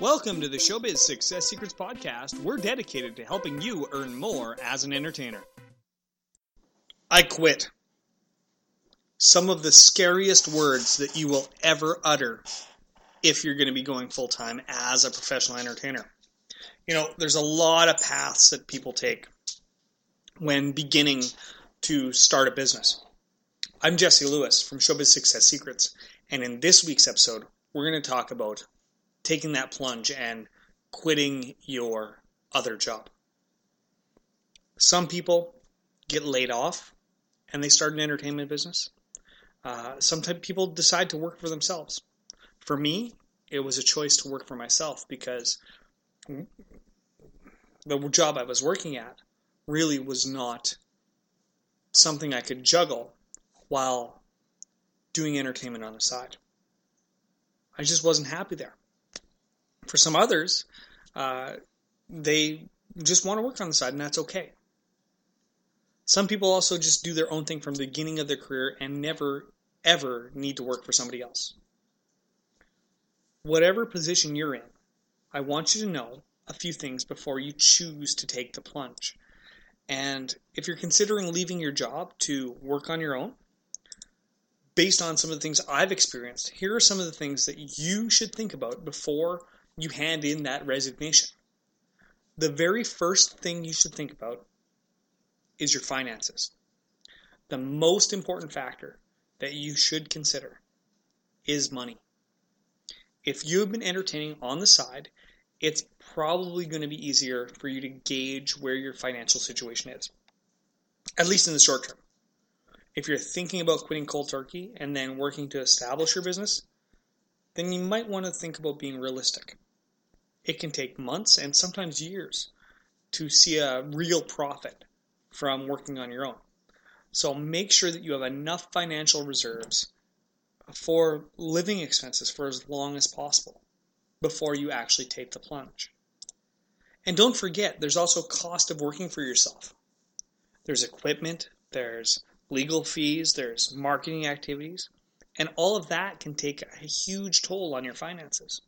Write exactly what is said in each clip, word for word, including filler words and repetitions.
Welcome to the Showbiz Success Secrets Podcast. We're dedicated to helping you earn more as an entertainer. I quit. Some of the scariest words that you will ever utter if you're going to be going full-time as a professional entertainer. You know, there's a lot of paths that people take when beginning to start a business. I'm Jesse Lewis from Showbiz Success Secrets, and in this week's episode, we're going to talk about taking that plunge and quitting your other job. Some people get laid off and they start an entertainment business. Uh, sometimes people decide to work for themselves. For me, it was a choice to work for myself because the job I was working at really was not something I could juggle while doing entertainment on the side. I just wasn't happy there. For some others, uh, they just want to work on the side, and that's okay. Some people also just do their own thing from the beginning of their career and never, ever need to work for somebody else. Whatever position you're in, I want you to know a few things before you choose to take the plunge. And if you're considering leaving your job to work on your own, based on some of the things I've experienced, here are some of the things that you should think about before you hand in that resignation. The very first thing you should think about is your finances. The most important factor that you should consider is money. If you've been entertaining on the side, it's probably going to be easier for you to gauge where your financial situation is, at least in the short term. If you're thinking about quitting cold turkey and then working to establish your business, then you might want to think about being realistic. It can take months and sometimes years to see a real profit from working on your own. So make sure that you have enough financial reserves for living expenses for as long as possible before you actually take the plunge. And don't forget, there's also cost of working for yourself. There's equipment, there's legal fees, there's marketing activities, and all of that can take a huge toll on your finances.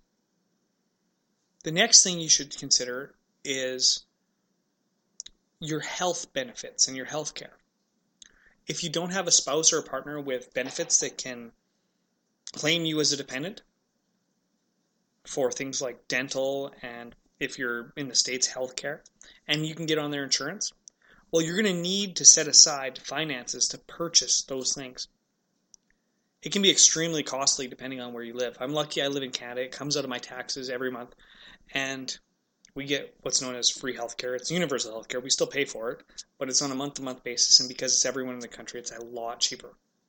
The next thing you should consider is your health benefits and your health care. If you don't have a spouse or a partner with benefits that can claim you as a dependent for things like dental and if you're in the States, health care, and you can get on their insurance, well, you're going to need to set aside finances to purchase those things. It can be extremely costly depending on where you live. I'm lucky I live in Canada. It comes out of my taxes every month. And we get what's known as free healthcare. It's universal healthcare. We still pay for it, but it's on a month-to-month basis. And because it's everyone in the country, it's a lot cheaper.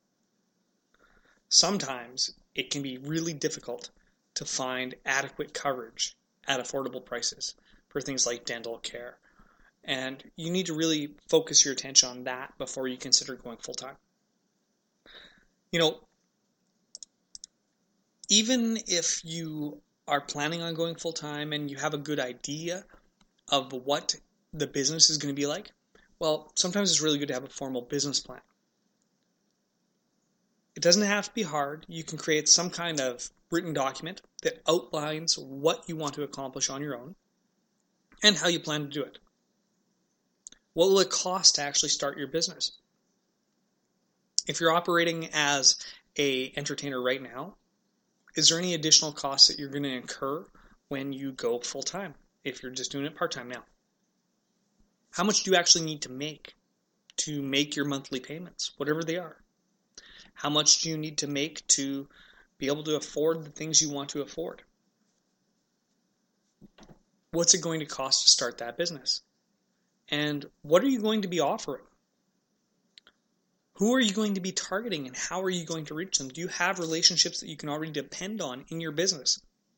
Sometimes it can be really difficult to find adequate coverage at affordable prices for things like dental care. And you need to really focus your attention on that before you consider going full-time. You know, even if you are planning on going full-time and you have a good idea of what the business is going to be like, well, sometimes it's really good to have a formal business plan. It doesn't have to be hard. You can create some kind of written document that outlines what you want to accomplish on your own and how you plan to do it. What will it cost to actually start your business? If you're operating as an entertainer right now, is there any additional costs that you're going to incur when you go full-time, if you're just doing it part-time now? How much do you actually need to make to make your monthly payments, whatever they are? How much do you need to make to be able to afford the things you want to afford? What's it going to cost to start that business? And what are you going to be offering? Who are you going to be targeting and how are you going to reach them? Do you have relationships that you can already depend on in your business?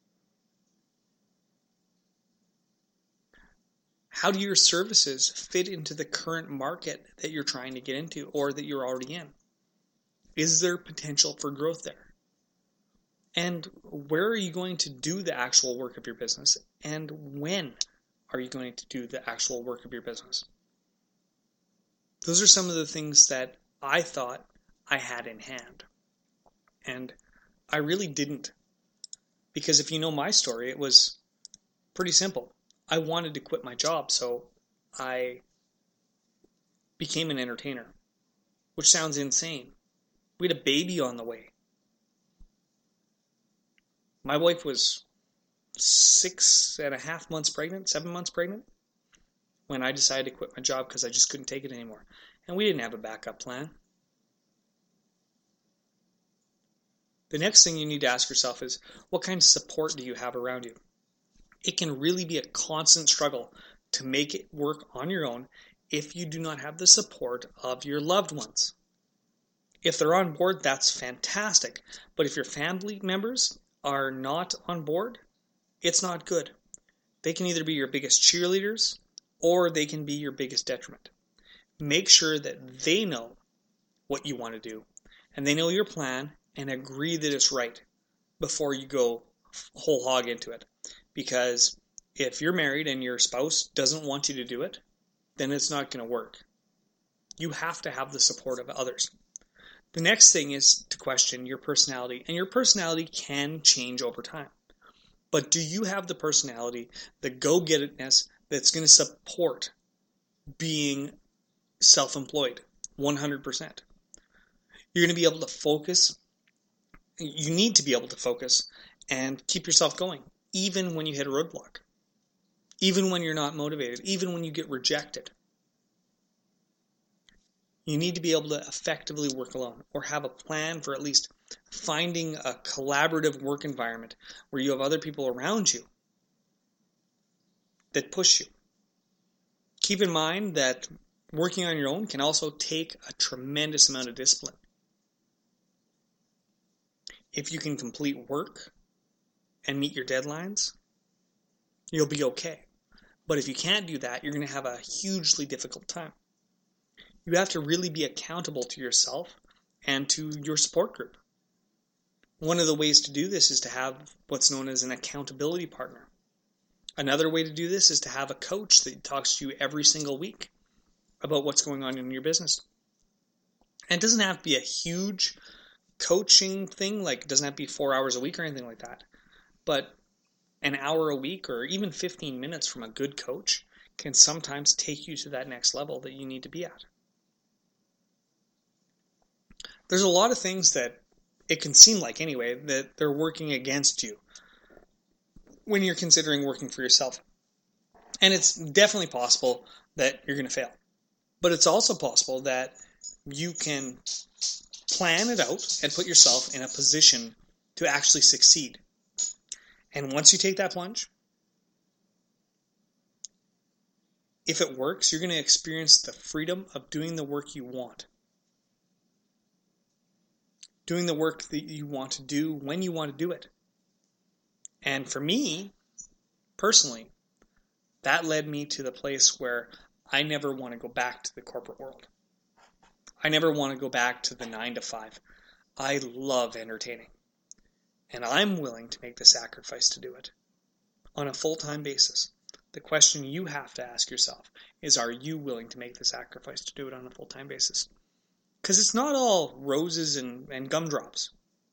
How do your services fit into the current market that you're trying to get into or that you're already in? Is there potential for growth there? And where are you going to do the actual work of your business? And when are you going to do the actual work of your business? Those are some of the things that I thought I had in hand. And I really didn't. Because if you know my story, it was Pretty simple. I wanted to quit my job, so I became an entertainer, which sounds insane. We had a baby on the way. My wife was six and a half months pregnant, seven months pregnant, when I decided to quit my job because I just couldn't take it anymore. And we didn't have a backup plan. The next thing you need to ask yourself is, what kind of support do you have around you? It can really be a constant struggle to make it work on your own if you do not have the support of your loved ones. If they're on board, that's fantastic. But if your family members are not on board, it's not good. They can either be your biggest cheerleaders or they can be your biggest detriment. Make sure that they know what you want to do and they know your plan and agree that it's right before you go whole hog into it. Because if you're married and your spouse doesn't want you to do it, then it's not going to work. You have to have the support of others. The next thing is to question your personality, and your personality can change over time. But do you have the personality, the go-get-itness that's going to support being self-employed one hundred percent? You're going to be able to focus. You need to be able to focus and keep yourself going, even when you hit a roadblock, even when you're not motivated, even when you get rejected. You need to be able to effectively work alone or have a plan for at least finding a collaborative work environment where you have other people around you that push you. Keep in mind that working on your own can also take a tremendous amount of discipline. If you can complete work and meet your deadlines, you'll be okay. But if you can't do that, you're going to have a hugely difficult time. You have to really be accountable to yourself and to your support group. One of the ways to do this is to have what's known as an accountability partner. Another way to do this is to have a coach that talks to you every single week about what's going on in your business. And it doesn't have to be a huge coaching thing, like it doesn't have to be four hours a week or anything like that. But an hour a week or even fifteen minutes from a good coach can sometimes take you to that next level that you need to be at. There's a lot of things that it can seem like anyway that they're working against you when you're considering working for yourself. And it's definitely possible that you're going to fail. But it's also possible that you can plan it out and put yourself in a position to actually succeed. And once you take that plunge, if it works, you're going to experience the freedom of doing the work you want. Doing the work that you want to do when you want to do it. And for me, personally, that led me to the place where I never want to go back to the corporate world. I never want to go back to the nine to five. I love entertaining. And I'm willing to make the sacrifice to do it on a full-time basis. The question you have to ask yourself is, are you willing to make the sacrifice to do it on a full-time basis? Because it's not all roses and, and gumdrops.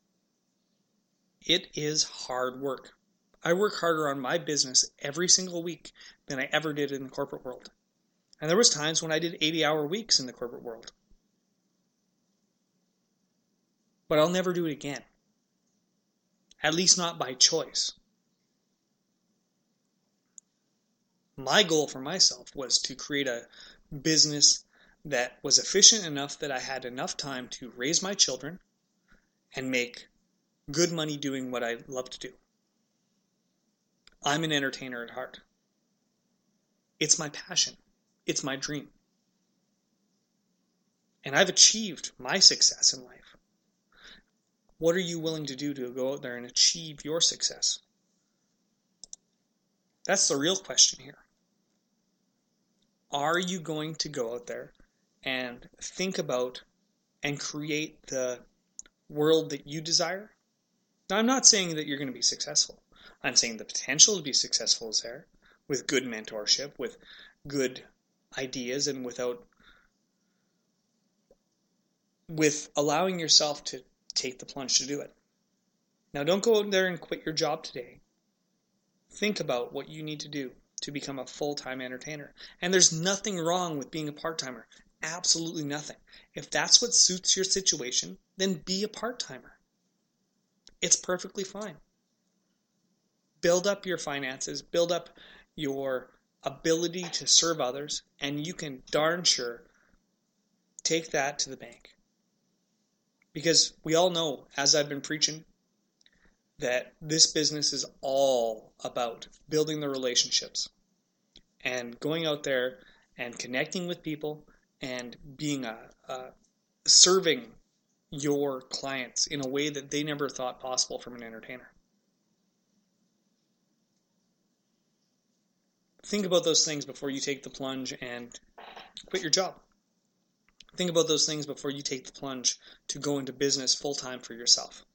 It is hard work. I work harder on my business every single week than I ever did in the corporate world. And there was times when I did eighty-hour weeks in the corporate world. But I'll never do it again. At least not by choice. My goal for myself was to create a business that was efficient enough that I had enough time to raise my children and make good money doing what I love to do. I'm an entertainer at heart. It's my passion. It's my dream. And I've achieved my success in life. What are you willing to do to go out there and achieve your success? That's the real question here. Are you going to go out there and think about and create the world that you desire? Now, I'm not saying that you're going to be successful. I'm saying the potential to be successful is there, with good mentorship, with good ideas, and without with allowing yourself to take the plunge to do it. Now, don't go out there and quit your job today. think about what you need to do to become a full-time entertainer. And there's nothing wrong with being a part-timer. Absolutely nothing. If that's what suits your situation, then be a part-timer. It's perfectly fine. Build up your finances, build up your ability to serve others, and you can darn sure take that to the bank. Because we all know, as I've been preaching, that this business is all about building the relationships and going out there and connecting with people and being a, a serving your clients in a way that they never thought possible from an entertainer. Think about those things before you take the plunge and quit your job. Think about those things before you take the plunge to go into business full-time for yourself.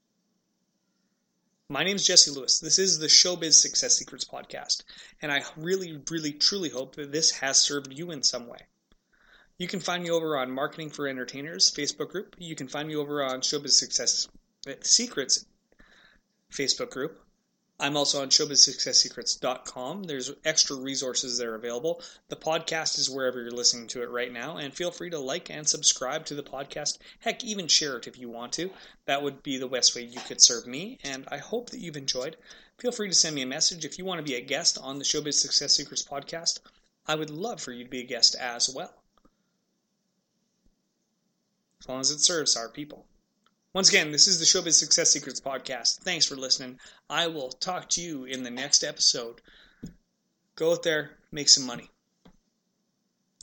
My name is Jesse Lewis. This is the Showbiz Success Secrets podcast, and I really, really, truly hope that this has served you in some way. You can find me over on Marketing for Entertainers Facebook group. You can find me over on Showbiz Success Secrets Facebook group. I'm also on showbiz success secrets dot com. There's extra resources there available. The podcast is wherever you're listening to it right now, and feel free to like and subscribe to the podcast. Heck, even share it if you want to. That would be the best way you could serve me, and I hope that you've enjoyed. Feel free to send me a message if you want to be a guest on the Showbiz Success Secrets podcast. I would love for you to be a guest as well, as long as it serves our people. Once again, this is the Showbiz Success Secrets podcast. Thanks for listening. I will talk to you in the next episode. Go out there, make some money.